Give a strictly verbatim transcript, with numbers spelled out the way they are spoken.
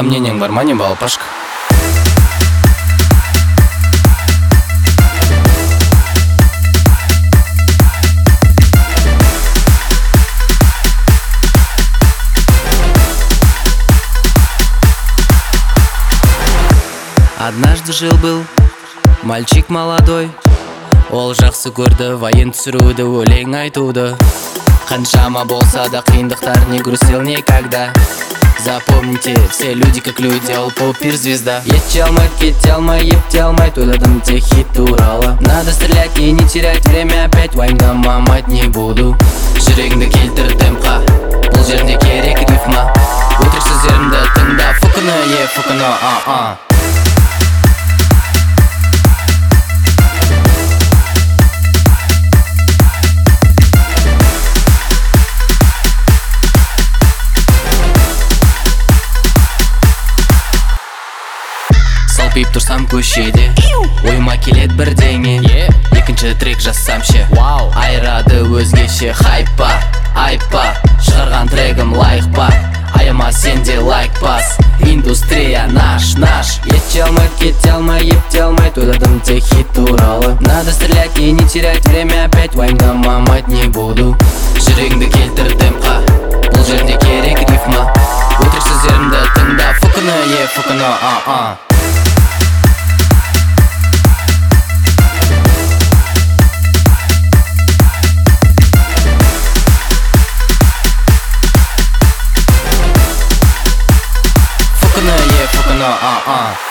Сомнениең бар ма, не балапашка? Однажды жил-был мальчик молодой, ол жақсы көрді вайын түсіруді, өлең айтуды. Қаншама болса да қиындықтар, не грустил никогда. Запомните, все люди как люди, ол поп-звезда. Ете алмайды, кете алмай, епте алмайды, ойладым тек хит туралы. Надо стрелять и не терять время, опять уайымдамамайт не буду. Жүрегіңді келтір темпқа, бұл жерде керек рифма. Өтірік сөздерімді тыңда, фукыны, е фукыны, а-а. Салпиып тұрсам көшеде, ойыма келет бірдеңе. Екінші трек жазсам ше, айрады өзгеше. Хайпа, айпа, шығарған трегім лайық па. Аяма сенде лайк бас, индустрия наш, наш. Ете алмайды, кете алмай, епте алмайды, ойладым тек хит туралы. Надо стрелять и не терять время, опять уайымдамамайт не буду. Жүрегіңді келтір темпқа, бұл жерде керек рифма. Өтірік сөздерімді тыңда, фукыны, е фукыны, а-а. Фукыны, е фукыны, а-а.